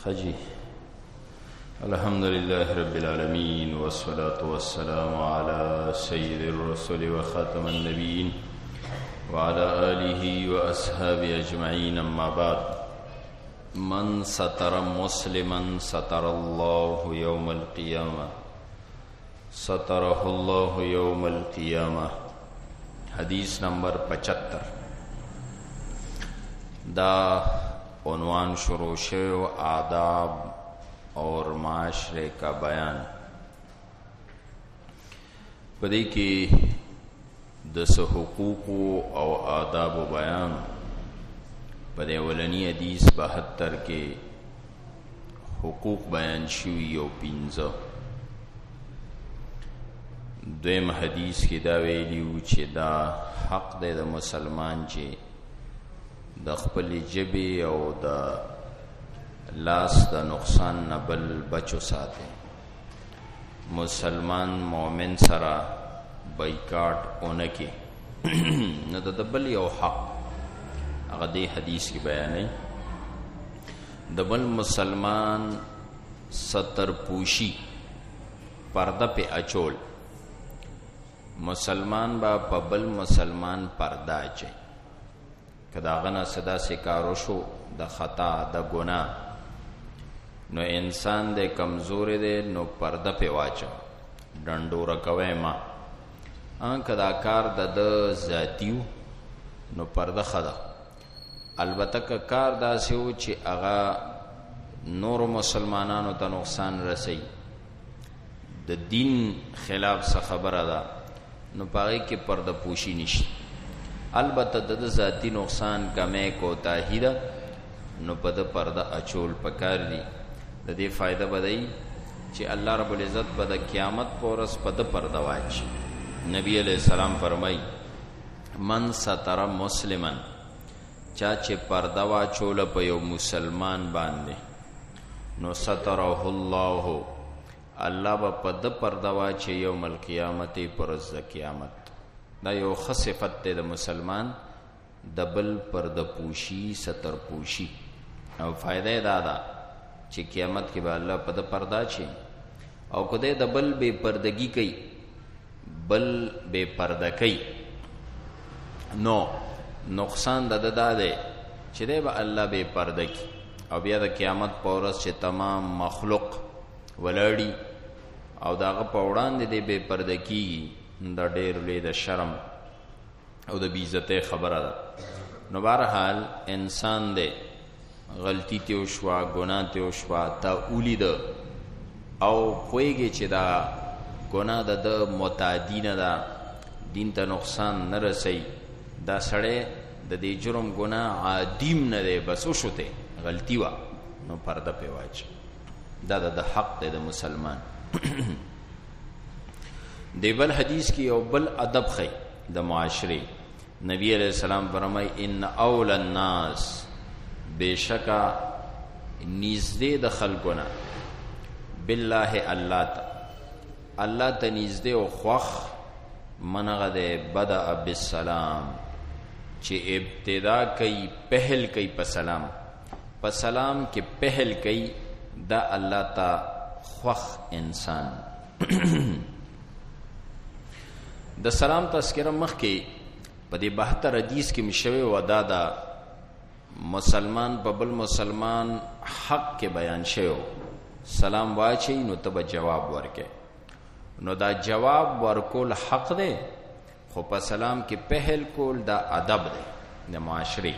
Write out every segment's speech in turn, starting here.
خجي الحمد لله رب العالمين والصلاة والسلام على سيد الرسل وخاتم النبيين وعلى آله وأصحابه أجمعين. أما بعد، من ستر مسلما ستر الله يوم القيامة ستره الله يوم القيامة. حدیث نمبر 75. دا عنوان شروع شو آداب اور معاشرے کا بیان. پدې کې د حقوق او آداب بیان پدې اولنی حدیث 72 کې حقوق بیان شوی او 15. دویم حدیث کې دا ویلیو چې دا حق دی د مسلمان چې د خپل جبې او د لاس د نقصان نه بل بچو ساتي. مسلمان مومن سره بایکاټ اونکي نو د بل یو حق هغه دی حدیث کې بیانې. د بل مسلمان ستر پوشي پرده په اچول، مسلمان با په بل مسلمان پرده اچي. کدا غنا صدا سے کارو شو د خطا د گناہ نو انسان دے کمزور دے نو پرده پہ واچا ڈنڈو رکوے ما کدا کار د ذاتیو نو پرده خدا. البته که کار داسیو چې اغا نور مسلمانانو ته نقصان رسی د دین خلاف څه خبره ده نو پاگئی که پرده پوشی نشت. البته د ذاتی نقصان کمه کوتاهی ده نو پد پرده اچول پکار دی. د دې فائدہ بدای چې الله رب العزت په د قیامت پورس پد پرده واچي. نبی علیہ السلام فرمای من ستر مسلمن، چا چې پرده واچول په یو مسلمان باندې نو ستره الله، الله به پد پرده واچي یوم القیامت پرز د قیامت. دا یو خصفت د مسلمان د بل پرده پوشی ستر پوشی. او فائدہ دا دا چې قیامت کې به الله په د پردا چي او کده د بل بے پردگی کوي، بل بے پرده کوي نو نقصان د ده چې دی به الله بے پرده کی. او بیا د قیامت په ورځ چې تمام مخلوق ولاړی او داغه په وړاندې دی بے پرده کیږي، دا ډېر لوی د شرم او د بیزته خبره ده. نو بهرحال انسان دی غلطی ته وشوا، ګناه ته وشوا، تا ولید او پوهیږي چې دا ګناه د متعدی نه ده، دین ته نقصان نه رسي، دا سړی د دې جرم ګناه عادیم نه دی، بس وشوته غلطی وا نو پرده په واچ. دا د حق دی د مسلمان. دی بل حدیث کی او بل ادب خی د معاشره. نبی علیہ السلام فرمای ان اول الناس، بیشکا نزدې د خلقنا بالله الله تا، الله ته نزدې او خوخ منغه د بدا بالسلام، چې ابتدا کوي پہل کوي په سلام، په سلام کې پہل کوي، دا الله تا خوخ انسان. د سلام تذکرہ مخ کې په دې 72 حدیث کې مشوي ودا دا مسلمان په بل مسلمان حق کې بیان شوی. سلام واچي نو تب جواب ورکې، نو دا جواب ورکول حق دی، خو په سلام کې پہل کول دا ادب دی د معاشري.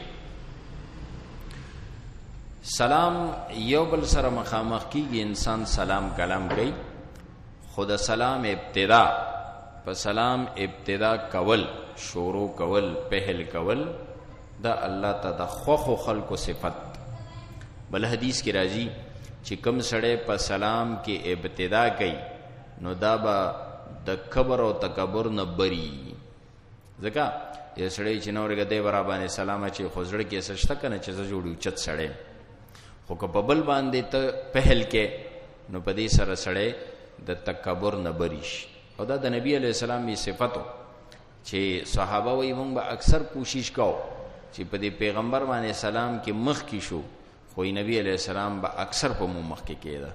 سلام یو بل سره مخامخ کیږي، انسان سلام کلام کوي، خود سلام ابتدا په سلام ابتدا کول، شروع کول، پہل کول، دا الله ته د خوخو خلقو صفت. بل حدیث کې راځي چې کوم سړی په سلام کې ابتدا کوي نو دا به د کبر او تکبر نه بری. ځکه یو سړی چې نورګه دی برا باندې سلام اچي خو زړه کې سشته کنه چې زه جوړو چت سړی، خو که په بل باندې ته پہل کې نو په دې سره سړی د تکبر نه بریش. او دا د نبی علیہ السلام می صفتو چې صحابه وی مونږ به اکثر کوشش کوو چې په دې پیغمبر باندې سلام کې مخ کی شو، خو نبی علیہ السلام با اکثر په مو مخ کې کېده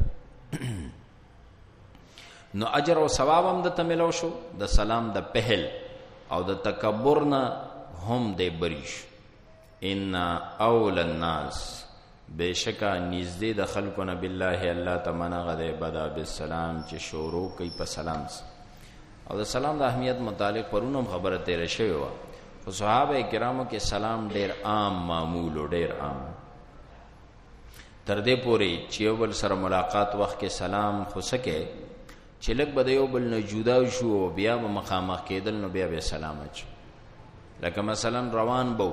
نو اجر او ثواب هم د تملو شو د سلام د پهل او د تکبر نه هم د بریش ان اول الناس بشکا نږدې د خلکو نه بالله الله تمنا غده بدا بالسلام چې شروع کوي په سلام او د سلام د اهمیت متعلق پرونم خبره تیر شوی و خو صحابه کرامو کې سلام ډیر عام معمول او ډیر عام تر دې پورې چې یو بل سره ملاقات وخت کې سلام خو سکه چې لک بده یو بل نه جدا شو بیا به مخامخ کېدل نو بیا به سلام اچ لکه مثلا روان بو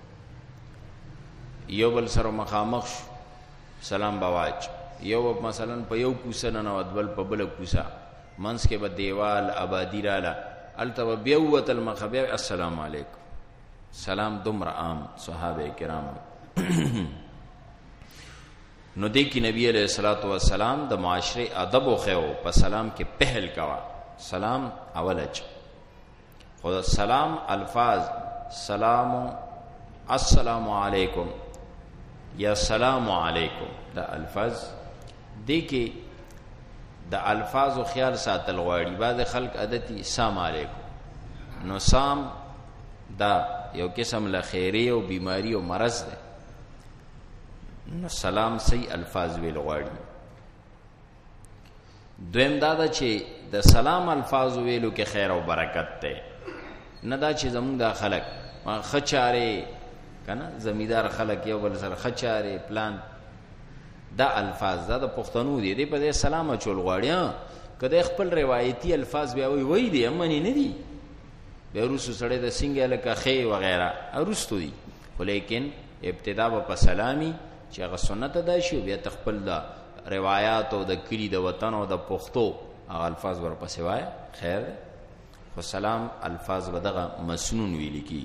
یو بل سره مخامخ شو سلام بواج یو مثلا په یو کوسه نه ودبل په بل کوسه منس کې به دیوال آبادی رااله التو بیوت المخبر السلام علیکم سلام دومره عام صحابه کرام نو دی کی نبی علیہ الصلوۃ والسلام د معاشره ادب او خو په سلام کې پهل کوا سلام اولج خو سلام الفاظ سلام السلام علیکم یا سلام علیکم دا الفاظ دی کې د الفاظ او خیال ساتل غواړي بعض خلق عادتي سلام علیکم نو سام دا یو قسم له خیری او بیماری او مرض ده نو سلام صحیح الفاظ ویل غواړي دویم دا چې د سلام الفاظ ویلو کې خیر او برکت ده نه دا چې زموږ د خلق خچاره کنه زمیدار خلق یو بل سره خچاره پلان دا الفاظ دا د پښتنو دي په دې سلام چول غواړي کله خپل روایتي الفاظ بیا وی دي امني نه دي به روسو سره د سنگه لکه خې وغیرہ ارستو دي ولیکن ابتدا په سلامي چې هغه سنت ده شی بیا تخپل د روایت او د کلی د وطن او د پښتو هغه الفاظ ورپسې وای خیر خو سلام الفاظ بدغه مسنون ویل کی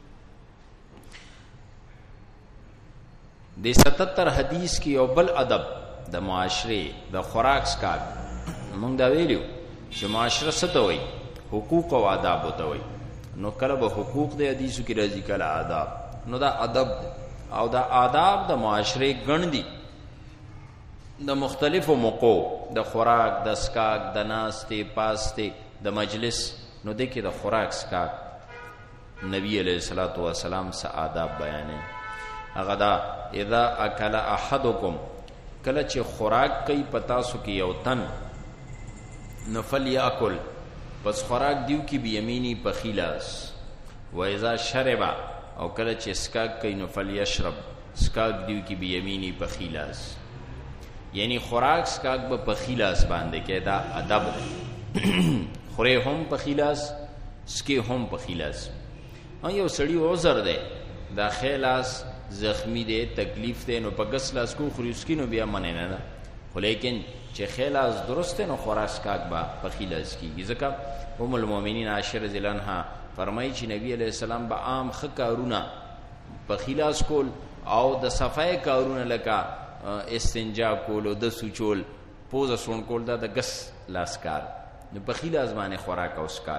د 77 حدیث کې یو بل ادب د معاشره د خوراک سکا مونږ دا ویلو چې معاشره څه ته وایي حقوق او آداب ته وایي نو کله به حقوق د حدیثو کې راځي کله آداب نو دا ادب او دا آداب د معاشره ګڼ دي د مختلفو موقعو د خوراک د سکاک د ناستې پاستې د مجلس نو د کې د خوراک سکاک نبی علیہ الصلوۃ والسلام سره آداب بیانې هغه دا اذا اکل احدکم کله چې خوراک کوي پتا سو کې یو تن نفل یاکل پس خوراک دیو کې بیمینی په خلاص و اذا شرب او کله چې سکاک کوي نفل یشرب سکاک دیو کې بیمینی په خلاص یعنی خوراک سکاک په خلاص باندې کې دا ادب دی خوره هم په خلاص سکه هم په خلاص یو سړی عذر دی دا خلاص زخمی دی تکلیف دی نو په غس لاس کو خریسکی نو بیا منه نه ولیکن چې خلاص درسته نو خوراک سکاک با په خلاص کیږي ځکه ام المؤمنین عائشہ رضی الله عنها فرمایي چې نبی علیہ السلام به عام خکارونه په خلاص کول او د صفای کارونه لکه استنجا کول او د سوچول پوزه سون کول دا د غس لاس کار نو په خلاص باندې خوراک او سکاک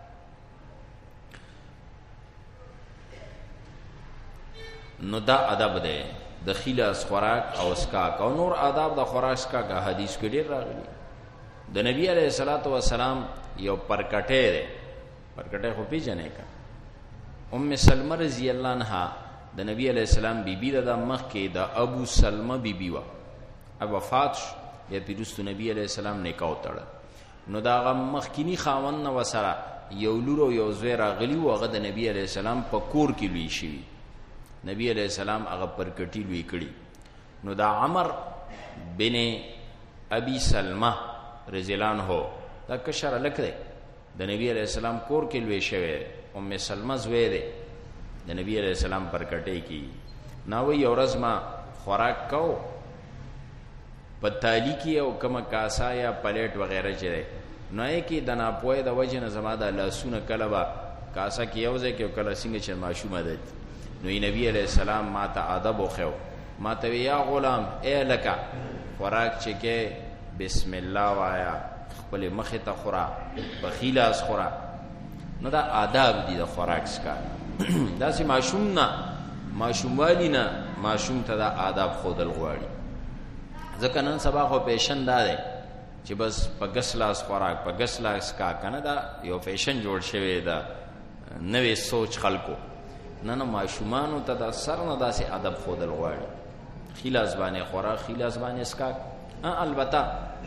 نو دا ادب ده د خلاص خوراک او اسکاک او نور آداب د خوراک اسکاک حدیث کې ډیر راغلي د نبی علیہ الصلوۃ والسلام یو پرکټه ده پرکټه خو پیژنې کا ام سلمہ رضی الله عنها د نبی علیہ السلام بیبی د مخ کې د ابو سلمہ بیبی وا اب وفات یا پیرستو نبی علیہ السلام نکاح وتړ نو دا غ مخکینی خاوند نو وسره یو لور او یو زوی راغلی و غ د نبی علیہ السلام په کور کې لوي شي نبی علیہ السلام هغه پرکټی لوي کړي نو دا عمر بن ابي سلمہ رضی الله عنه دا کشر لکه د نبی علیہ السلام کور کې لوي شوی ام سلمہ زوی دی د نبی علیہ السلام پرکټی کی نو یو ورځ ما خوراک کو پتالی کی او کما کاسا یا پلیټ وغیرہ چره نو یې کې د ناپوهه د وجه نه زما د لاسونه کلبا کاسا کې یو ځای کې کله څنګه چې ماشومه ده نو نبی علیہ السلام ما ته ادب خو ما ته یا غلام اے لکا خوراک چې کې بسم الله وایا خپل مخه ته خورا بخیلاس خورا نو دا آداب دي د خوراک څخه دا سي ماشوم نه ماشوموالی نه ماشوم ته دا آداب خودل غواړي. ځکه نن سبا خو پیشن دا دی چې بس په ګس لاس خوراک په ګس لاس کا کنه دا یو فیشن جوړ شوی دا نوې سوچ خلکو. نه ماشومانو ته دا سر نه داسې ادب خودل غواړي. خیلاس باندې خوراک خیلاس باندې اسکاک. البته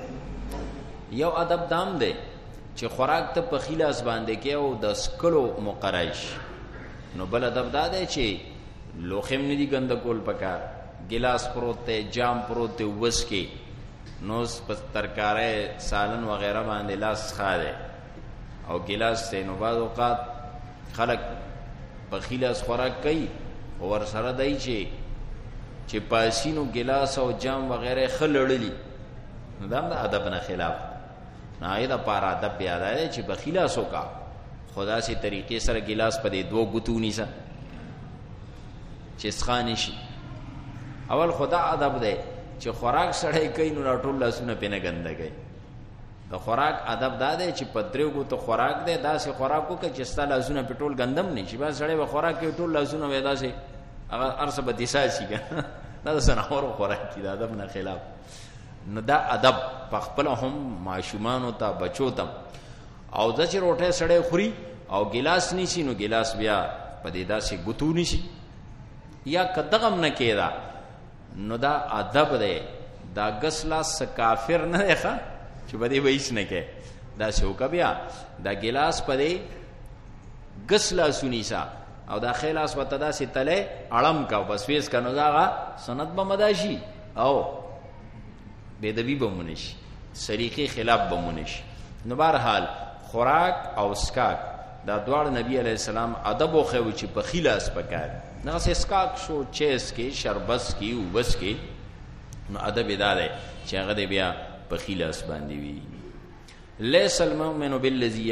یو ادب دام دی چې خوراک ته په خیلاس باندې کې او د سکلو مقرایش. نو بل ادب دا دی چې لوخم نه دي ګنده کول پکار، ګلاس پروت ته جام پروت ته وس کې نو پس ترکارې سالن وغیرہ باندې لاس خاله او ګلاس ته نو بعض اوقات خلق په خیلاس خوراک کوي او ور سره دای چې پاسینو ګلاس او جام وغیرہ خلړلی نو دا د ادب نه خلاف نه ایدا پار ادب بیا دی چې په خیلاسو کا خدا سي طریقې سره ګلاس په دې دوه ګوتونی سره چې سخانی شي. اول خدا ادب دی چې خوراک سړی کوي نو ټول لاسونه پینې ګنده کوي. د خوراک ادب دا دی چې په درو ګوتو خوراک دی داسې خوراکو کې چې ستا لاسونه په ټول ګندم نه شي. با سړی به خوراک کوي ټول لاسونه وې داسې هغه ارسه به دیساسي دا د سناور خوراک کی د ادب نه خلاف. نو دا ادب په خپل هم ماشومان ته بچو ته او د چې روټه سړی خوري او ګلاس نشي نو ګلاس بیا په دې داسې ګوتو نشي یا کدغم نه کېدا نو دا ادب دی. دا ګسلاس کافر نه دی ښه چې بده وایس نه کې دا شو کبیا دا ګلاس پدې ګسلاسونی سا او دا خلاص وته دا سي تله اړم کا بس ویس کنو دا سنت به مداشي او بدوی به مونږ سریقي خلاف به مونږ. نو بهرحال خوراک او اسکاک دا دوړ نبی علیہ السلام ادب او خو چې په خلاص پکار نه اسکاک شو چیس کې شربس کې وبس کې نو ادب اداره چې هغه بیا په خلاص باندې وی. ليس المؤمن بالذي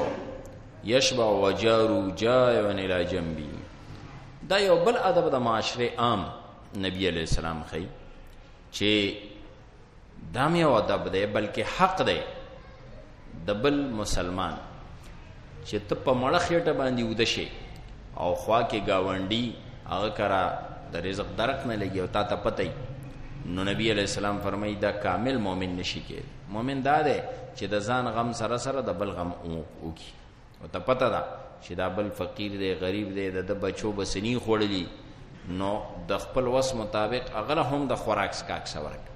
يشبع وجار جائع الى جنبي. دا یو بل ادب د معاشره عام نبی علیہ السلام خی چې دام یو ادب دی بلکې حق دی د بل مسلمان چې ته په مړه خېټه باندې ودشي او خوا کې گاونډي هغه کرا د رزق درک نه لګي او تا ته پته نو نبی علیہ السلام فرمایي دا کامل مؤمن نشي کېد. مؤمن دا دی چې د ځان غم سره سره د بل غم وکي او ته پته ده چې دا بل فقیر دی غریب دی د بچو بسنی خوړلی نو د خپل وس مطابق هغه هم د خوراک سکاک سورک.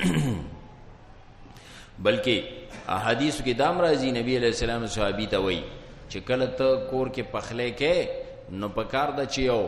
بلکې احادیث کې دام راځي نبی علیہ السلام صحابي ته وایي چې کله ته کور کې پخلې کې نو پکار د چیو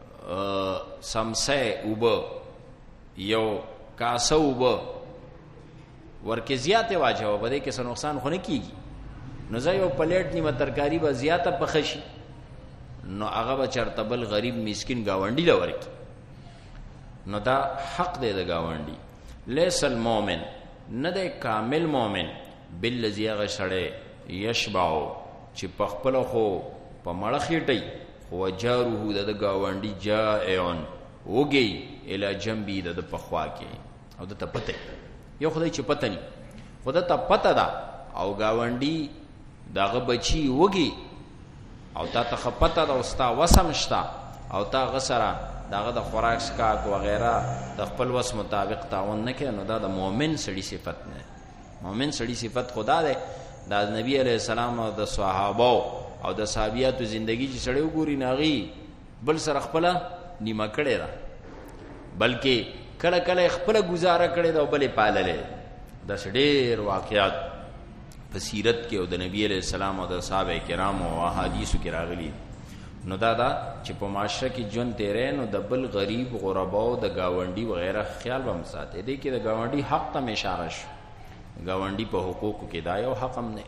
سمسه وب یو کاسه وب ورکه زیاته واجب بده کې څه نقصان خو نه کیږي. نو زه یو پلیټ نیمه ترکاری به زیاته پخشي نو هغه به چرته بل غریب مسکین گاونډي لور کی. نو دا حق دی د گاونډي. لیس المؤمن نه د کامل مؤمن بالذي غشړې یشبعو چې په خپل خو په مړه خېټي خو جاروه د گاونډي جائعون وګي اله جنبي د پخوا کې او د ته پته یو خدای چې پته ني خدای ته پته ده او گاونډي داغه بچي وګي او تا ته پته ده او ستا وسمشتا او تا غسره داغه د خوراک سکاک وغیرہ د خپل وس مطابق تعاون نه کوي نو دا د مؤمن سړي صفت نه. مؤمن سړي صفت خدا ده د نبی علیہ السلام او د صحابه او د صحابياتو ژوندۍ چې سړی وګوري ناغي بل سره خپل نیمه کړي را بلکې کله کله خپل گزاره کړي دا بلې پاللې. د ډېر واقعات په سیرت کې او د نبی علیہ السلام او د صحابه کرامو او احادیثو کې راغلي. نو دا چې په معاشره کې جون تیرې نو د بل غریب غرباو د گاونډي وغیرہ خیال به مساته دي کې د گاونډي حق ته اشاره شو. گاونډي په حقوقو کې دا یو حق هم نه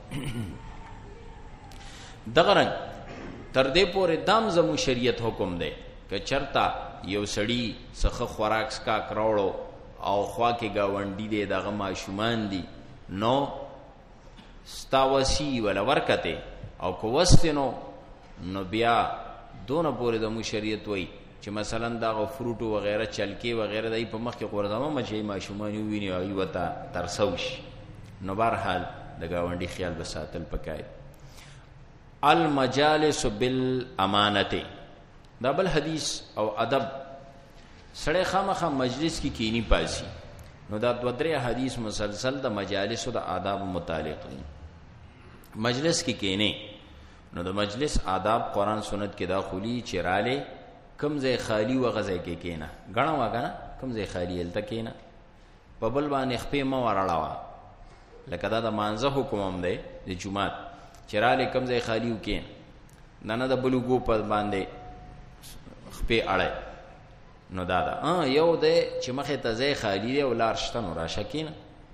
دغه رنګ تر دې پورې دام زمو شریعت حکم دی که چرتا یو سړی څخه خوراک سکا کراوړو او خوا کې گاونډي دی دغه ماشومان دي نو ستاوسی ولا ورکته او کو وستنو نو بیا دونه پورې د مو شریعت وای چې مثلا دا فروټ وغیرہ چلکی وغیرہ دای په مخ کې قرضامه مچي ماشومان ویني او وتا ترسوش. نو بهرحال د گاونډي خیال بساتل پکای. المجالس بالامانه دا بل حدیث او ادب سړی خامخا مجلس کې کینی پاسي. نو دا 2-3 حدیث مسلسل د مجالس او د آداب متعلق دي. مجلس کې کینی نو د مجلس آداب قرآن سنت کې دا خولي چراله کم ځای خالی و غځای کې کینا غنا واغنا کم ځای خالی الته کینا په بل باندې خپې مو ورړاوه لکه دا د مانزه حکم هم دی د جمعات چراله کم ځای خالی وکین نه د بلوګو په باندې خپې اړه نو دا یو دی چې مخه ته ځای خالی دی او لار شته نو راشه کینا.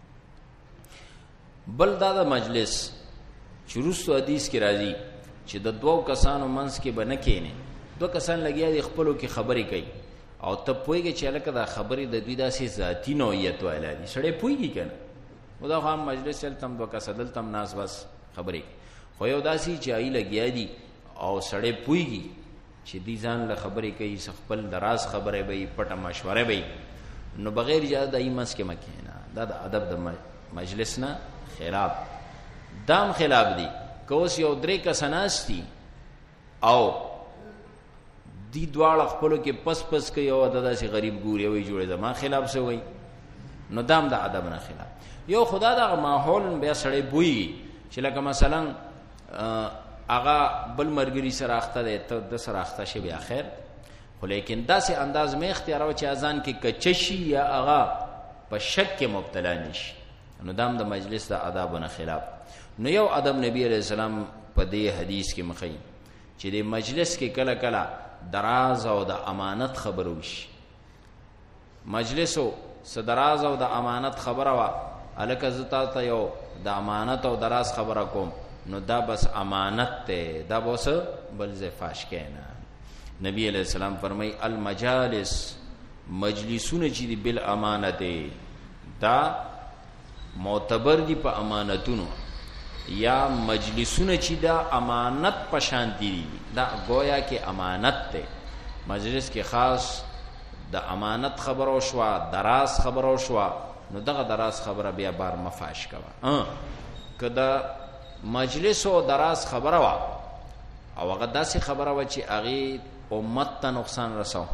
بل دا د مجلس شروع حدیث کې راځي چې د 2 کسانو منځ کې بنه کینه 2 کسان لګیا دي خپلو کې خبرې کوي او ته پوهیږي چې لکه دا خبرې د دوی داسې ذاتی نوعیت والا دي سړی پوهیږي کنه خدا خام مجلس تم 2 کس دل تم ناس بس خبرې خو یو داسې چې ای لګیا دي او سړی پوهیږي چې دي ځان له خبرې کوي خپل دراز خبرې به پټه مشوره به نو بغیر اجازه د ایمس کې مکه نه دا د ادب د مجلس نه خلاف دام خلاف دي کوس یو 3 کساناستی او دی دواړه خپلو کې پس کوي او داسې غریب ګوري وي جوړه زما خلاف څه وي نو دام د ادب نه خلاف. یو خدا دا ماحول بیا سړی بوي چې لکه مثلا اغا بل مرګري سره اخته ده ته د سره اخته شي بیا خیر خو لیکن داسې انداز مې اختیار او چې اذان کې کچشي یا اغا په شک کې مبتلا نشي نو دام د مجلس د آداب نه خلاف. نو یو ادب نبی علیہ السلام په دې حدیث کې مخې چې د مجلس کې کله کله دراز او د امانت خبرو شي مجلسو صدراز او د امانت خبره وا الکه زتا ته یو د امانت او دراز خبره کوم نو دا بس امانت ته دا بس بل زفاش کینا. نبی علیہ السلام فرمای المجالس مجلسونه چې دی بل امانت دا معتبر دی په امانتونو یا مجلسونه چې دا امانت پشانتی دي دا گویا کې امانت ته مجلس کې خاص د امانت خبرو شوا دراز خبرو شوا نو دغه دراز خبره بیا بار مفاش کوا کدا مجلس او دراز خبره وا او هغه داسې خبره وا چې هغه امت ته نقصان رساو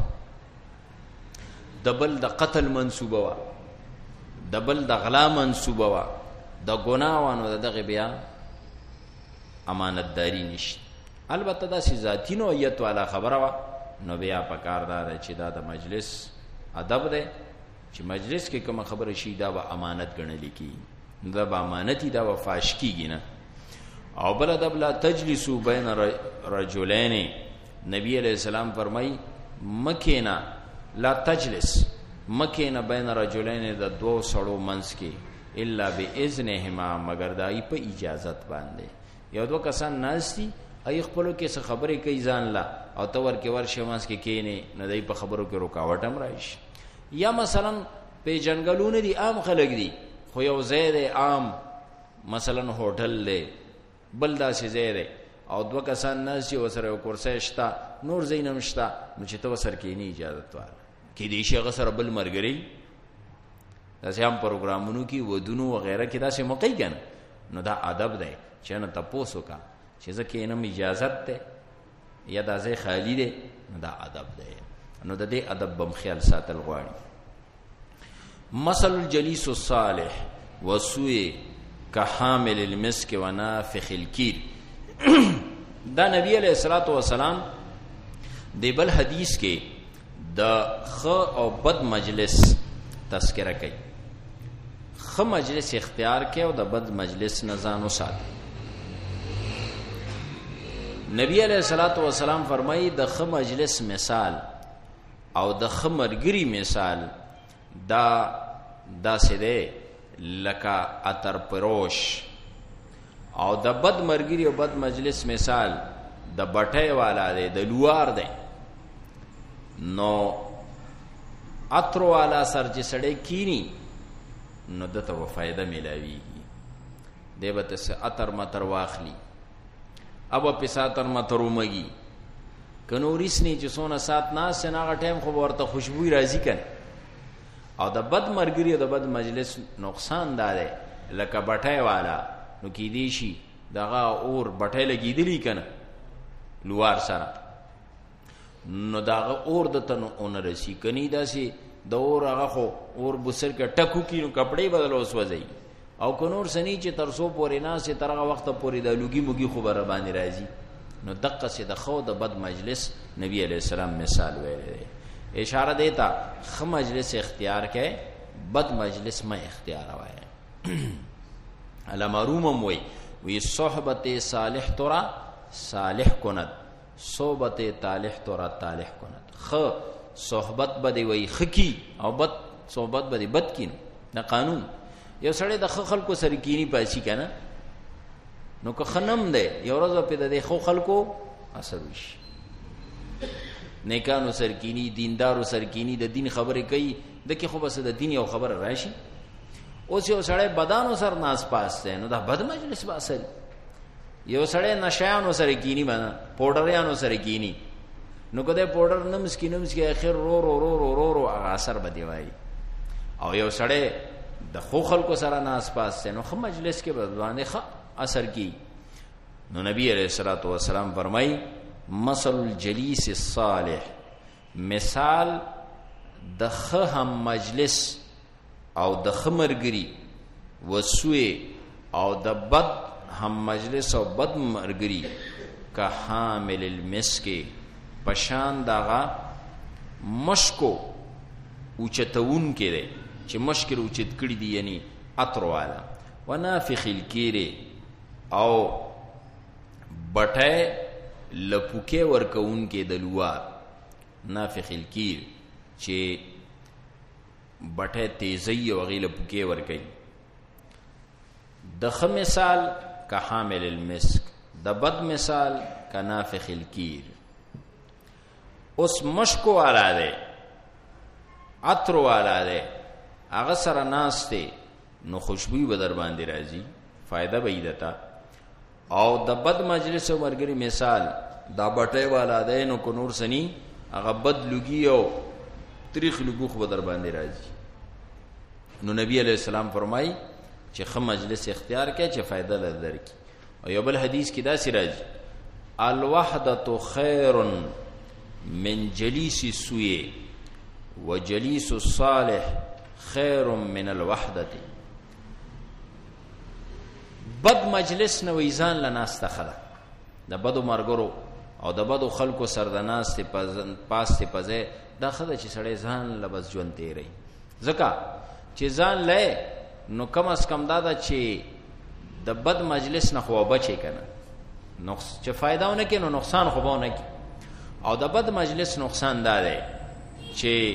دبل د قتل منسوبه وا دبل د غلا منسوبه وا د ګناوانو دغه بیا امانتداری نشي. البته دا سي ذاتی نوعیت والا خبره وا نو بیا پکاردار چې دا د مجلس ادب ده چې مجلس کې کوم خبره شي دا به امانت ګڼل کی دا به امانتي دا به فاش کیږي نه. او بل ادب لا تجلسوا بین رجلین نبی علیہ السلام فرمای مکینا لا تجلس مکینا بین رجلین د 2 سړو منځ کې الا باذنهما مگر دای په اجازت باندې یو 2 کسان ناشتي ای خپلو کې څه خبرې کوي ځان لا او تور کې ورشه ماس کې کینه نه دای په خبرو کې رکاوټ هم راشي. یا مثلا په جنگلونو دي عام خلک دي خو یو زید عام مثلا هوټل دی بل داسې زید او 2 کسان ناشتي وسره کورسه شتا نور زینم شتا نو چې تو سر کې نه اجازه واره کې دي شي غسر بل مرګري داسې هم پروګرامونو کې ودونو وغیرہ کې داسې موقع کېن نو دا ادب دی چې نه تاسو کا چې ځکه انم اجازت ده یا دا ځای خالی دی نو دا ادب دی نو د دې ادب بم خیال ساتل غواړي. مثل الجلیس الصالح وسوء كحامل المسك ونافخ الكير دا نبی علیہ الصلوۃ والسلام دی بل حدیث کې د خ او بد مجلس تذکرہ کوي. خ مجلس اختیار کې او د بد مجلس نه ځان وساتي. نبی علیہ الصلوۃ والسلام فرمایي د خ مجلس مثال او د خ مرګري مثال دا سده لکه اتر پروش او د بد مرګري او بد مجلس مثال د بټای والا دی د لوار دی. نو اتر والا سر چې سړی کینی نو دته فائدہ ملاویږي دی به تاسو اتر متر واخلی اب په ساتر متر ومږي کنوریس نه چې سونه سات ناس نه غټیم خو ورته خوشبو راځي کنه. او د بد مرګري او د بد مجلس نقصان داره لکه بټای والا نو کې دی شي دغه اور بټای لګیدلی کنه لوار سره نو داغه اور د تنو اون رسی کني داسي د اور هغه خو اور بسر کې ټکو کې نو کپڑے بدل وسوځي او کنور سنی چې ترسو پورې نه سي ترغه وخت پورې د لوګي موګي خبره باندې راځي نو دقه سي د خو د بد مجلس نبی علیہ السلام مثال ویلې اشاره دیتا خ مجلس اختیار کې بد مجلس ما اختیار وای علامه روم وی صحبت صالح ترا صالح کند صحبت طالح ترا طالح کند خ صحبت بدی وی خکی او بد صحبت بدی بد کین نه قانون یو سړی د خلکو سره کینی پاسي کنه نو که خنم ده یو ورځ په د خو خلکو اثر وشي نیکانو سره کینی دیندارو سره کینی د دین خبره کوي دغه خو بس د دین یو خبر راشي اوس یو سړی بدانو سره ناس پاس ده نو دا بد مجلس با اثر یو سړی نشایانو سره کینی باندې پودریانو سره کینی نو کده پودر نمس کی اخر رو اثر بدی وای او یو سړی د خو خلکو سره ناس پاس ده نو خو مجلس کې بدوانه خ اثر کی نو نبی علیہ الصلوۃ والسلام فرمای مثل الجلیس الصالح مثال د خ هم مجلس او د خمرګری وسوی او د بد هم مجلس او بد مرګری کا حامل المسک پشان داغا مشکو اوچتون کې ده چې مشکل اوچت کړی دی یعنی عطر والا ونافخ الکیر او بټه لپوکه ورکون کې د لوار نافخ الکیر چې بټه تیزی او غیله پوکه ورکي د خ مثال کا حامل المسک د بد مثال کا نافخ الکیر اوس مشکو والا ده عطر والا ده هغه سره ناشته نو خوشبوئی به در باندې راځي فائدہ به ایدتا او د بد مجلس او مرګري مثال دا بټه والا ده نو کو نور سنی هغه بد لګي او تاریخ لګو خو در باندې راځي نو نبی علیہ السلام فرمای چې خ مجلس اختیار کړي چې فائدہ لدر کی او یو بل حدیث کې دا سی راځي الوحدة خیر من جلیس السوء وجلیس الصالح خیر من الوحدة بد مجلس نو ایزان لناست خلا د بدو مرګرو او د بدو خلکو سردناست پاس پزه دا خدای چې سړی ځان لبس ژوند تیری زکه چې ځان لې نو کم از کم دا چې د بد مجلس نه خو بچي کنه نو چې فائدہ ونه کې نو نقصان خو به نه کې او د بد مجلس نقصان دا دی چې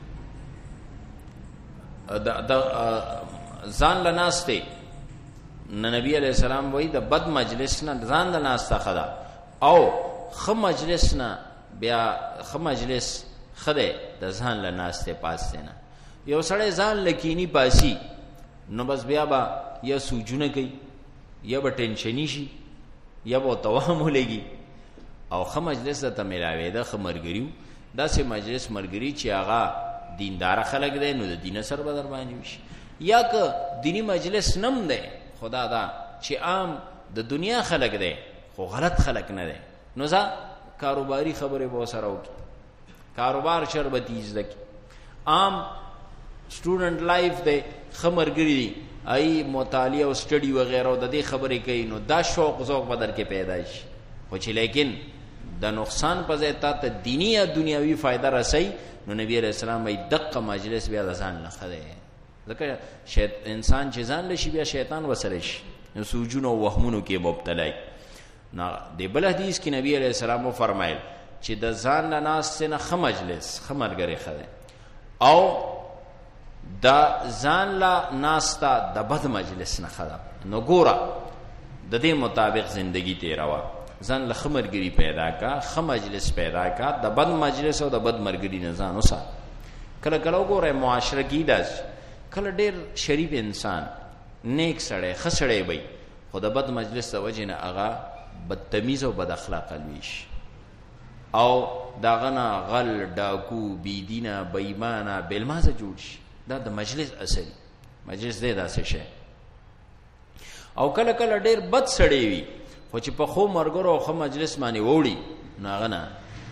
د ځان لناسته نبی علیہ السلام وای د بد مجلس نه ځان لناسته خدا او خ مجلس نه بیا خ مجلس خده د ځان لناسته پاسته نه یو سړی ځان لکینی پاسی نو بس بیا با یا سوجونه کوي یا به ټینشنی شي یا به توهم لګي او خ مجلس ته ملاوي د خمرګریو داسې مجلس مرګری چې هغه دیندار خلک دی نو د دین سره بدر باندې وشي یا که دینی مجلس نم دی خدا دا چې عام د دنیا خلک دی خو غلط خلک نه دی نو ځا کاروباری خبره به سره وکي کاروبار شربتی زدکی عام سټوډنټ لایف دی خمرګری دی ای مطالعه او سټډي وغیرہ د دې خبرې کوي نو دا شوق ذوق بدر کې پیدا شي خو چې لیکن د نقصان په ځای ته دینی یا دنیاوی فائدہ رسي نو نبی علیہ السلام ای دقه مجلس بیا د ځان نه خده ځکه انسان چې ځان لشي بیا شیطان وسره شي نو سوجونو او وهمونو کې مبتلا نه د بل حدیث کې نبی علیہ السلام فرمایل چې د ځان نه ناس نه خ مجلس خمرګری خده او دا ځان لا ناستا د بد مجلس نه خدا نو ګورا د دې مطابق زندگی تیروا ځان له خمرګری پیدا کا خ مجلس پیدا کا د بد مجلس او د بد مرګری نه ځان وسا کله کله ګوره معاشره کې داس کله ډیر شریف انسان نیک سړی خسړی وي خو د بد مجلس د وجه نه هغه بدتمیز او بد اخلاق ویش او داغنا غل ډاکو بيدینه بېمانه بلمازه جوړ شي دا د مجلس اثر مجلس دې داسې شي او کله کله ډیر بد سړی وي خو چې په خو مرګرو خو مجلس باندې وړي ناغه نه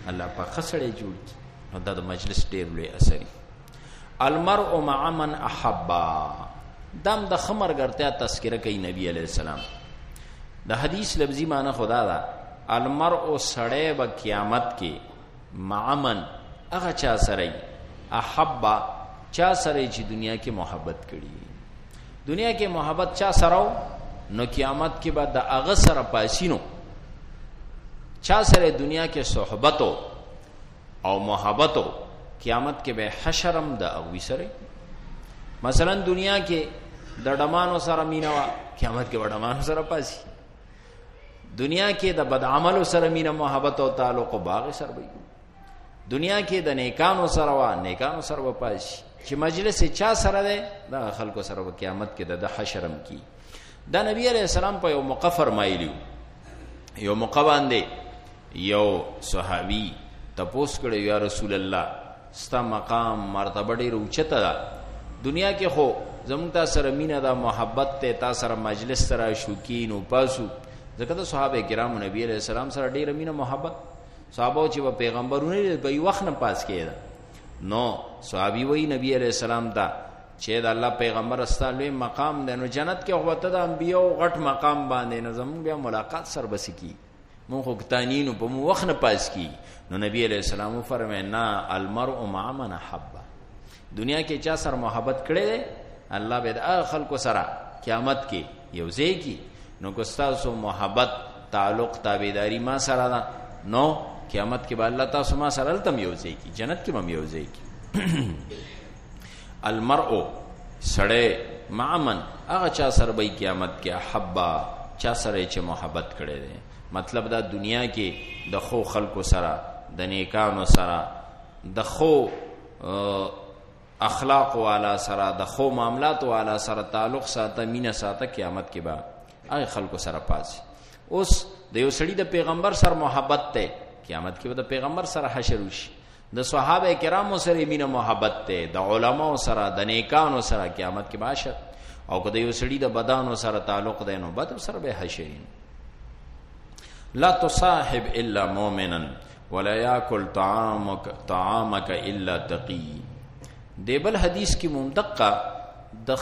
الله په خسړې جوړ نو د مجلس ډیر لوی اثر. المرء مع من احبا دم د خمر ګرتیا تذکرہ کوي نبی علیہ السلام. د حدیث لفظی معنی خدا دا المرء سړی به قیامت کې مع من هغه چا سره احبا چا سره چې دنیا کې محبت کړي. دنیا کې محبت چا سره نو قیامت کې بعد د هغه سره پاسینو چا سره دنیا کې صحبت او محبت قیامت کې به حشرم د هغه سره. مثلا دنیا کې د ډمانو سره مینا قیامت کې ډمانو سره پاسي. دنیا کې د بد عملو سره مینا محبت او تعلق باغ سره وي. دنیا کې د نیکانو سره نیکانو سره پاسي. چې مجلس چا سره ده د خلکو سره قیامت کې د حشرم کی. دا نبی علیہ السلام په یو موقع فرمایلیو. یو موقع باندې یو صحابي تپوس کړي یا رسول الله ستا مقام مرتبه ډېر اوچته ده. دنیا کې خو زموږ تا سره مینه ده محبت ته تا سره مجلس سره شوکین او پاسو ځکه د صحابه کرام نبی علیہ السلام سره ډېر مینه محبت. صحابه چې په پیغمبرونه به وخت نه پاس کېده نو صحابي وای نبی علیہ السلام ته چې د الله پیغمبر استالوی مقام ده نو جنت کې هوته د انبیو غټ مقام باندې نو زموږ بیا ملاقات سره بس کی مونږ خو تانینو په مو وخت نه پاس کی. نو نبی علیہ السلام فرمایي نا المرء مع من حب. دنیا کې چا سره محبت کړي الله به د خلکو سره قیامت کې یو ځای کی. نو ګستاسو محبت تعلق تابعداري ما سره ده نو قیامت کې به الله تاسو ما سره تم یو ځای کی جنت کې هم یو ځای کی. المرء سړی مع من هغه چا سره به قیامت کې احبا چا سره چې محبت کړي دي. مطلب دا دنیا کې د خو خلکو سره د نیکانو سره د خو اخلاق والا سره د خو معاملات والا سره تعلق ساته مینه ساته قیامت کې به هغه خلکو سره پاسي. اوس د یو سړي د پیغمبر سره محبت ته قیامت کې به د پیغمبر سره حشر وشي. د صحابه کرامو سره مینه محبت ته د علماو سره د نیکانو سره قیامت کې به حشر. او که د یو سړي د بدانو سره تعلق دی نو بد سره به حشرین. لا تصاحب الا مؤمنا ولا ياكل طعامك الا تقي. دیبل حدیث کی ممدقه د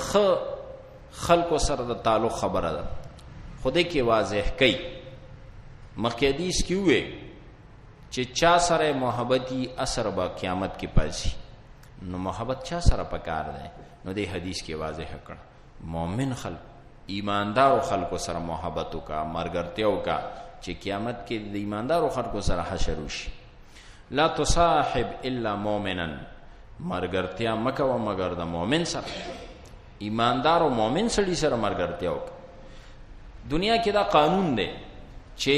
خلق سره د تعلق خبره ده خوده کې واضح کړي. مخکې حدیث کې وې چې چا سره محبتي اثر با قیامت کې پاسي. نو محبت چا سره پکار ده نو د حدیث کې واضح کړ مؤمن خلق ایماندار خلق سره محبت وکا مرګرتیو کا چې قیامت کې د ایماندار خلق سره حشر وشي. لا تصاحب الا مؤمنا مرګرتیا مکه و مگر د مؤمن سره ایماندار او مؤمن سړي سره مرګرتیا وکا. دنیا کې دا قانون دی چې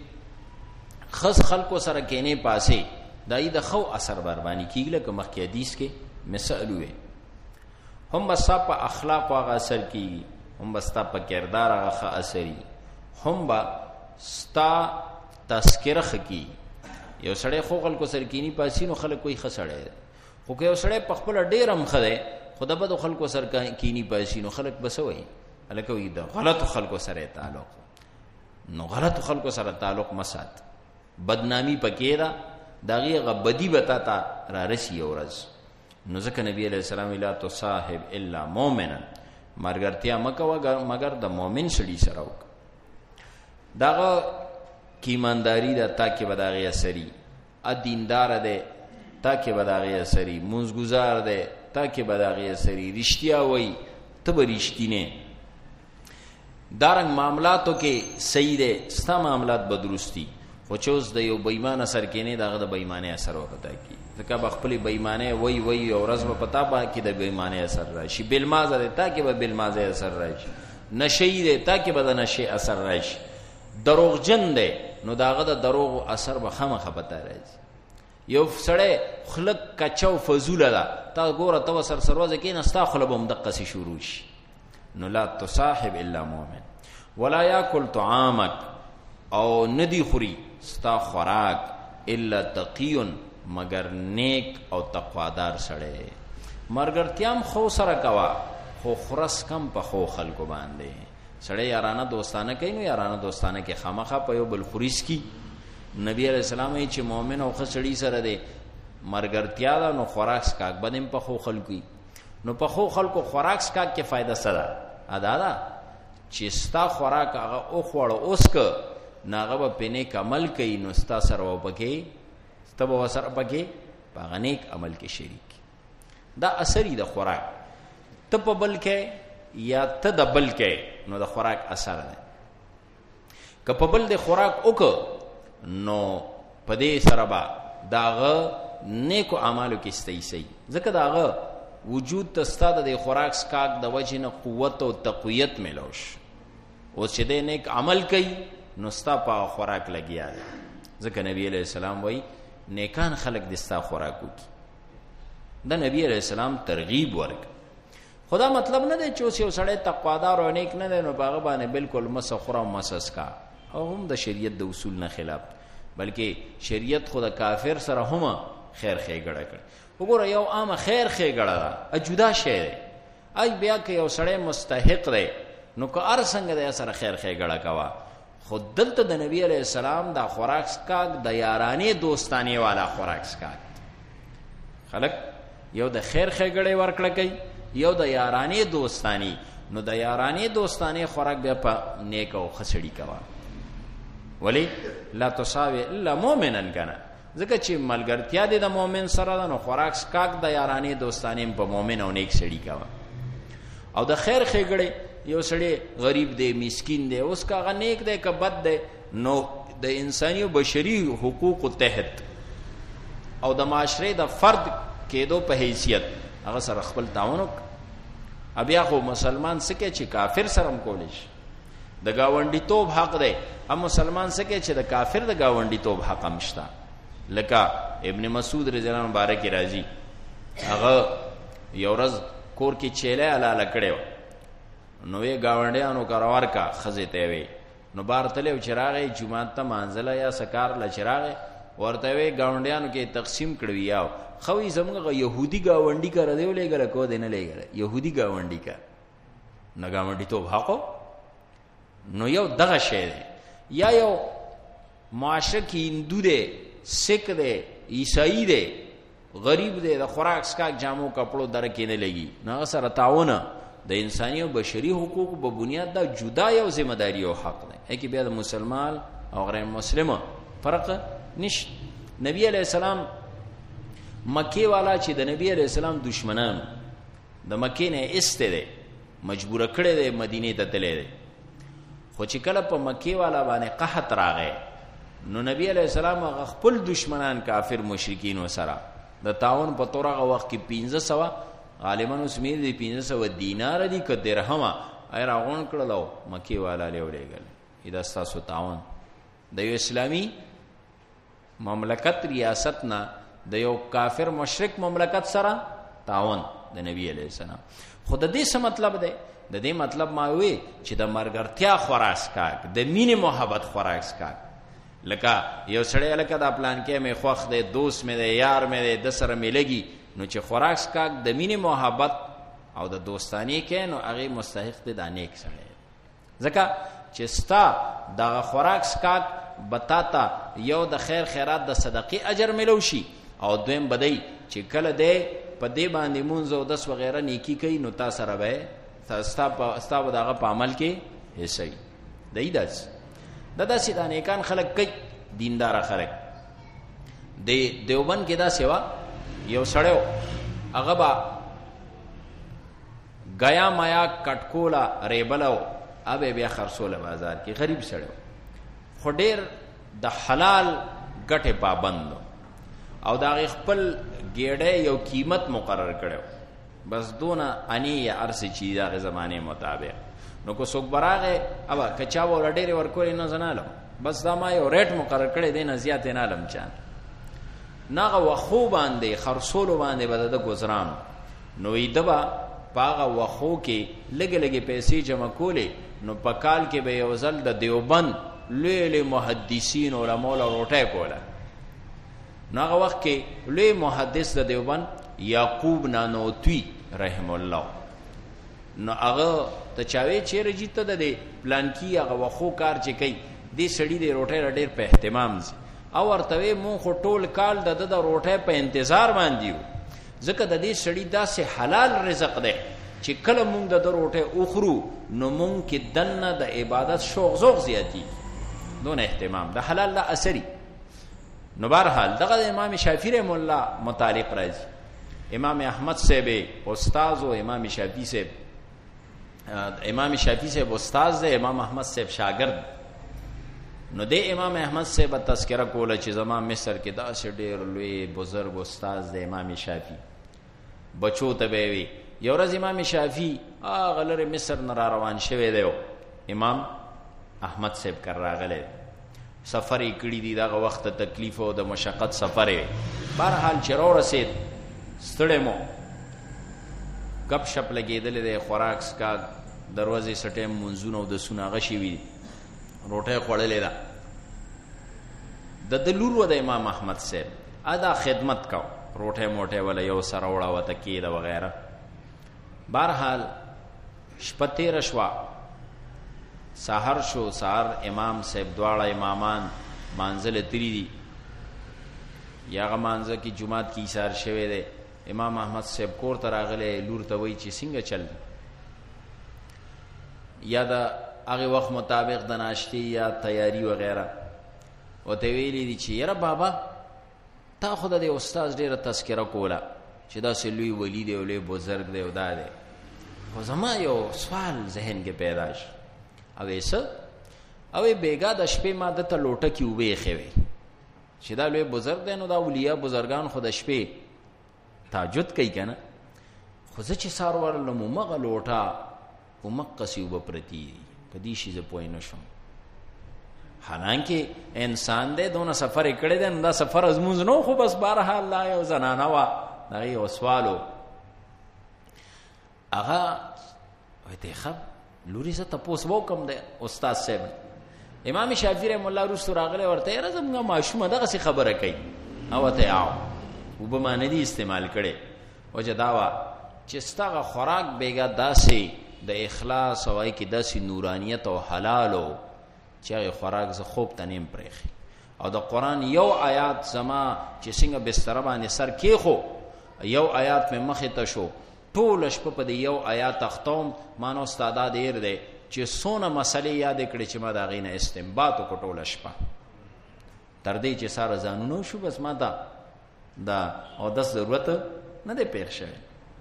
خاص خلکو سره کینه پاسه دای د خو اثر بربانی کیږي. لکه مخکې حدیث کې مثال وي هم بس په اخلاق او اثر کیږي هم بس په کردار هغه اثر هم با ستا تذکرہ کی. یو سړی خو خلکو سره کینی پاسې نو خلک کوئی خسړی خو که یو سړی په خپل ډیر هم خده خدا به خلکو سره کینی پاسې نو خلک بسوي الکه وي دا غلط خلکو سره تعلق نو غلط خلکو سره تعلق مسات بدنامی پکې دا دغه غبدی بتا تا را رسی اورز. نو ځکه نبی علیہ السلام لا تصاحب الا مؤمنا مرګرتیا مکه مگر د مؤمن سړي سره وک. داغه کی ایمانداری دا تاکي بداغه اثري ا دیندار ده تاکي بداغه اثري منځګزار ده تاکي بداغه اثري رښتیا وای ته برښتینه دارنګ معاملاتو کې صحیح ده ستا معاملات بدرستی خو چوز د یو بېمانه سر کې نه دغه د بېمانه اثر وکړه کی ځکه بخپل بېمانه وای وای او ورځ په پتا با کې د بېمانه اثر راشي بالمازه ده تاکي به بالمازه اثر راشي نشي ده تاکي به د نشي اثر راشي دروغجن ده نو داغه د دروغ اثر به خامخه پتا راځي. یو سړی خلق کچو فزول ده تا ګوره تو سر سروزه کې نستا خلب هم دقه سي شروع شي. نو لا تصاحب الا مؤمن ولا ياكل طعامك او ندی خوري ستا خوراک الا تقي مگر نیک او تقوادار سړی. مرګرتیام خو سره کوا خو خرس کم په خو خلکو باندې سړی یارانه دوستانه کوي نو یارانه دوستانه کې خامخا په یو بل خوريس کی نبی علیہ السلام چې مؤمن او خسړی سره دی مرګرتیا دا نو خوراک سکاک بدیم په خو خلقوي نو په خو خلقو خوراک سکاک کې فائدہ سره ادا دا چې ستا خوراک هغه او خوړ اوس ک ناغه په پینې عمل کوي نو ستا سره وبکه ستب وسره پکې په نیک عمل کې شریک دا اثر د خوراک ته په بل کې یا ته د بل کې نو د خوراک اثر ده که په بل د خوراک وک نو پدې سره با داغه نیکو اعمالو کې استېسي ځکه داغه وجود تستا د خوراک سکاک د وجه نه قوت او تقویت ملوش او چې د نیک عمل کوي نو ستا په خوراک لګیا ځکه نبی علیہ السلام وای نیکان خلق دستا خوراکو کی دا نبی علیہ السلام ترغیب ورک خدا مطلب نه دی چې یو سړی تقوادار او نیک نه دی نو باغ باندې بالکل مسخره او مسسکا او هم د شریعت د اصول نه خلاف بلکې شریعت خود کافر سره هم خیر خېګړه کړ وګوره یو عام خیر خېګړه ا جدا شی دی ای بیا که یو سړی مستحق دی نو که ار څنګه دی سره خیر خېګړه کوا خود دلته د نبی علیہ السلام دا خوراک سکاک د یارانه دوستانی والا خوراک سکاک خلق یو د خیر خېګړې ورکړه کوي یو د یارانه دوستانی نو د یارانه دوستانی خوراک بیا په نیک او خسړی کوا ولی لا تساوي الا مؤمنا کنا ځکه چې ملګرتیا د مؤمن سره نو خوراک سکاک د یارانه دوستانی په مؤمن او نیک سړی کوا او د خیر خېګړې یو سړی غریب دی مسکین دی اوس کا نیک دی که بد دی نو د انساني او بشري حقوق تحت او د معاشره د فرد کېدو په حیثیت هغه سره خپل تعاون بیا خو مسلمان سکه چې کافر سره هم کولیش د گاونډي توب حق دی هم مسلمان سکه چې د کافر د گاونډي توب حق هم شته لکه ابن مسعود رضی الله عنه مبارک راضي هغه یو ورځ کور کې چيله علاله کړو نو یې گاونډیانو کاروار کا خزه ته وی نو بار تلو چراغ جمعه ته منزله یا سکار ل چراغ ورته وی گاونډیانو کې تقسیم کړو یاو خوې زمغه يهودي گاونډي کا ردیو لګل کو دینه لګل يهودي گاونډي کا نه گاونډي ته حقو نو یو دغه شی یا یو معاشره کې هندو دی سکھ دی عیسائی دی غریب دی د خوراک سکاک جامو کپړو درکې نه لګي نه سره تعاون د انساني او بشري حقوق په بنیاد دا جدا یو ذمہ داری او حق دی کې بیا د مسلمان او غیر مسلمان فرق نشته نبی علیہ السلام مکه والا چې د نبی علیہ السلام دشمنان د مکه نه استره مجبور کړي د مدینه ته تللی دي خو چې کله په مکه والا باندې قحط راغی نو نبی علیہ السلام خپل دشمنان کافر مشرکین وسره د تعاون په تورغه وخت کې 1500 غالبا اسمه دي 500 دینار دي که درهم ای راغون کړلو مکی والا لولېګل ادا تاسو تعاون د یو اسلامی مملکت ریاست نه د یو کافر مشرک مملکت سره تعاون د نبی علیہ السلام خود دې څه مطلب دی د دې مطلب ما وی چې د مرګرتیا خوراک کاک د مینې محبت خوراک کاک لکه یو سړی لکه د پلان کې مې خوښ دی دوست مې دی یار مې دی د سره ملګي نو چې خوراک سکاک د مینې محبت او د دوستانی کې نو هغه مستحق دی د نیک سره ځکه چې ستا د خوراک سکاک بتاتا یو د خیر خیرات د صدقې اجر ملو شي او دویم بدای چې کله دی په دې باندې مونږ او داس وغیرہ نیکی کوي نو تاسو سره به ستا دغه په عمل کې حصہ دی دا سیدا نیکان خلق کوي دیندار خلق د دیوبند کې دا سیوا یو سړیو هغه با غیا مایا کټکولا ریبلو ابه بیا خرصوله بازار کې غریب سړیو خډیر د حلال ګټه پابند او دا خپل ګېډه یو قیمت مقرر کړو بس دونه انی یا ارسی چی دا زمانه مطابق نو کو څوک براغه ابا کچا ول ډېر ورکول نه زنالم بس دا ما یو ریټ مقرر کړی دی نه زیات نه علم چان ناغه وخو باندې خرصولو باندې بد د گزاران نو ایدبا پاغه وخو کې لګ پیسې جمع کولې نو پکال کې به یو ځل د دیوبند لوی محدثین علماء له روټه کوله ناغه وخت کې لوی محدث د دیوبند یعقوب نانوتوی رحم الله نو هغه ته چاوي چیرې جیته د پلان کې هغه وخو کار چې کوي دې سړی دې روټه ډېر په اهتمام او ورته مون خو ټول کال د روټۍ په انتظار باندې یو، ځکه د دې سړي داسې حلال رزق دی چې کله مونږ د روټۍ اخرو نو مونږ کې دنه د عبادت شوق ذوق زیاتی دون اهتمام د حلال لا اثري. نو بهرحال دغه امام شافعي رحم الله متعلق راځي، امام احمد صاحب استاد او امام شافعي صاحب استاد دی، امام احمد صاحب شاګرد. نو د امام احمد صاحب تذکرہ کوله چې زما مصر کې داسې ډېر لوی بزرگ استاد دی امام شافعي، بچو ته به وي یو ورځ امام شافعي هغه لرې مصر نه را روان شوی دی، امام احمد صاحب کر راغلی سفر یې کړي دي، دغه وخت تکلیف او د مشقت سفر یې. بهرحال چې راورسېد ستړی مو گپ شپ لګېدلی دی، خوراک څښاک دروازې سټیم منځونه او دسونه هغه شوي دي، روټۍ خوړلې ده. د لور و د امام احمد صاحب ادا خدمت کو، روټۍ موټۍ ولا یو سره وړه وته کېده وغیره. بهرحال شپه تېره شوه، سحر شو، سحر امام صاحب دواړه امامان مانځله تللي دي، یا هغه مانځه کې جومات کې ایثار شوی دی. امام احمد صاحب کور ته راغلی، لور ته وایي چې څنګه چل یا د هغې وخت مطابق د ناشتې یا تیاری وغیره. ورته ویلي دي چې یاره بابا تا خو د دې استاد ډېره تذکره کوله چې داسې لوی ولی دی او لوی بزرګ دی او دا دی، خو زما یو سوال ذهن کې پیدا شو. او څه؟ او بیګا د شپې ما دته لوټه کې اوبه ایښې وې چې دا لوی بزرګ دی، نو دا اولیا بزرګان خو د شپې تهجد کوي که نه، خو زه چې سهار ورغلم همغه لوټه همقسې اوبه پرتې دي، په دې شي زه پوه نه شوم. حالانکه انسان دی دونه سفر یې کړی دی، نو دا سفر ازمونځ نه، خو بس بهرحال دا یو زنانه وه، د هغې یو سوال و. هغه وایي ښه لورې زه تپوس وکړم د استاد صاحب. امام شافعي رحم الله وروستو راغلی، ورته یاره زموږ ماشومه دغسې خبره کوي، او ورته اوبه ما نه دي استعمال کړې. وجه دا وه چې ستا خوراک بیګا داسې د اخلاص او هغې کې داسې نورانیت او حلال و چې هغې خوراک زه خوب ته نیم پرېښي، او د قرآن یو آیات زما چې څنګه بستره باندې سر کېښو، یو آیات مې مخې ته شو، ټوله شپه په دې یو آیات اخته ما نو استادا ډېر دی چې څونه مسلې یادې کړې چې ما د هغې نه استنباط وکړو ټوله شپه، تر دې چې ساره ځانونه شو، بس ما دا اودس ضرورت نه دی پېښ شوی.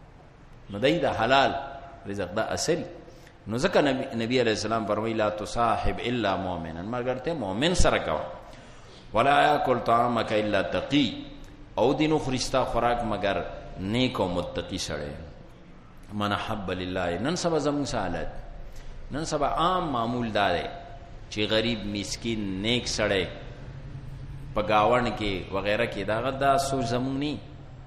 نو دی د حلال رزق دا اثري. نو ځکه نبی علیہ السلام فرمایي لا تصاحب الا مؤمنا، مگر ته مؤمن سره کوه. ولا یاکل طعامک الا تقی، او دې نه خوري ستا خوراک مگر نیک او متقي سړی. من حب لله. نن سبا زموږ حالت، نن سبا عام معمول دا دی چې غریب مسکین نیک سړی په گاون کې وغیرہ کې دا سوچ زموږ نه،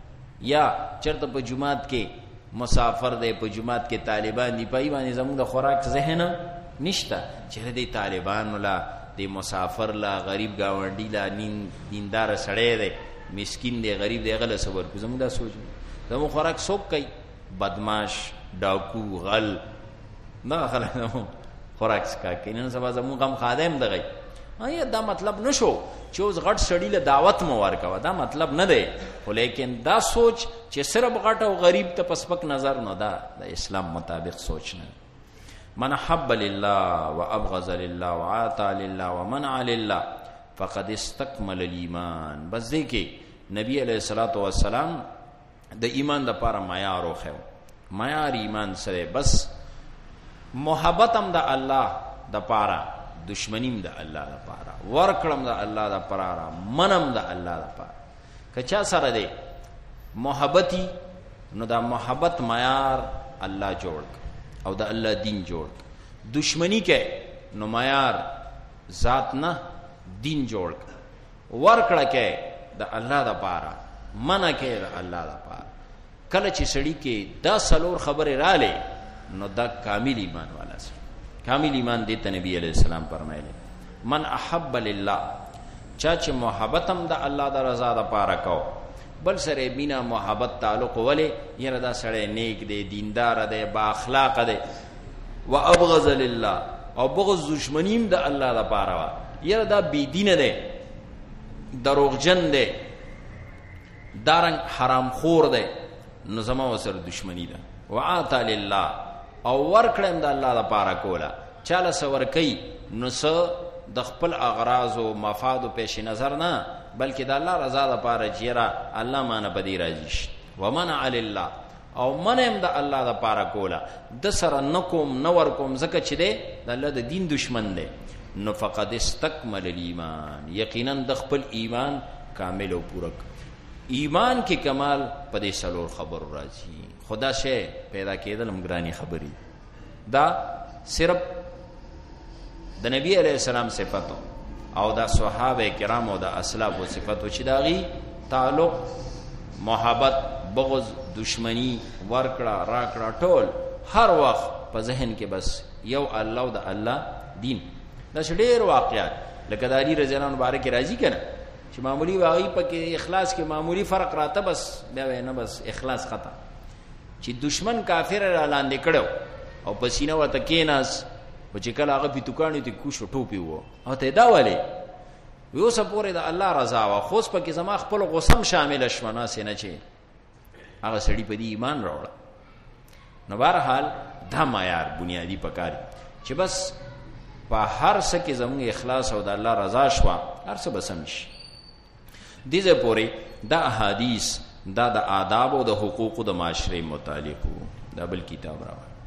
یا چرته په جماعت کې مسافر دی، په جماعت کې طالبان دی، پای باندې زموږ د خوراک ذهن نشته چې دې طالبان لا دې مسافر لا غریب گاونډي لا دیندار سړی دی، مسکین دی، غریب دی، غل صبر کو. زموږ دا سوچ زموږ خوراک څوک کوي؟ بدماش، ډاکو، غل، دا خلک خوراک څکا کوي. نن سبا زموږ هم خادم دغی. آیا دا مطلب نشو چې اوس غټ سړی له دعوت مو ورکوه، دا مطلب نه دی، خو لیکن دا سوچ چې صرف غټ او غریب ته پسپک نظر نه، دا د اسلام مطابق سوچ نه. من حب لله وابغض لله وعاطى لله ومنع لله فقد استكمل الايمان. بس دې کې نبی علیہ الصلوۃ والسلام د ایمان د پاره معیار وخو، معیار ایمان سره بس محبت هم د الله د پاره، دشمنیم د الله د پاره، ورکړم د الله د پاره، منم د الله د پاره. کچا سره دی محبتي، نو دا محبت معیار الله جوړ او د الله دین جوړ. دشمنی کې نو معیار ذات نه دین جوړ. ورکړه کې د الله د پاره، منع کې د الله د پاره. کله چې سړی کې دا څلور خبرې رااله نو دا کامل ایمان والا سره. کامل ایمان دې ته نبی علیہ السلام فرمایلی من احب لله، چا چې محبت هم د الله د رضا د پاره کو، بل سره مینا محبت تعلق ولې یره دا سړی نیک دی، دیندار دی، با اخلاق دی. و ابغض لله، او بغض دشمنیم د الله د پاره وا، یره دا بی دین دی، دروغجن دی، دارنګ حرام خور دی، نو زما وسره دشمنی ده. وعطا لله، او ورکړم د الله لپاره کوله. چاله سور کوي نو څه د خپل اغراض او مفاد او پیش نظر نه، بلکې د الله رضا لپاره چیرې الله مانه بدی راځي شي. ومنع لله، او منم د الله لپاره کوله، د سره نکوم نور کوم زکه چې دی د الله د دین دشمن دی. نو فقد استکمل الایمان، یقینا د خپل ایمان کامل او پوره. ایمان کې کمال په دې څلور خبر راځي. خدا شی پیدا کېدل مګرانی خبري، دا صرف د نبی علیہ السلام صفاتو او د صحابه کرام او د اسلاف صفاتو چې داغي تعلق محبت بغض دشمنی ورکړه راکړه ټول هر وخت په ذهن کې بس یو الله او د الله دین. دا ډېر واقعات لکه د علی رضی الله عنه مبارک راضی کنه چې معمولی واقعي پکې اخلاص کې معمولی فرق راته، بس بیا نه بس اخلاص خطا چې دشمن کافر را لاندې کړو او پسینه وته کېناس او چې کله هغه پیتوکانی ته کوشو ټوپی وو او ته دا ولی یو سپورې د الله رضا وا خوص پکې زما خپل غصم شامل شونه سینه چې هغه سړی په دې ایمان راوړ. نو بهرحال دا معیار بنیادی پکاري چې بس په هر څه کې زموږ اخلاص او د الله رضا شوا، هر څه بسم شي. دیزه پوری دا احادیث دا د آداب او د حقوق د معاشره متعلق دا بل کتاب راوړ.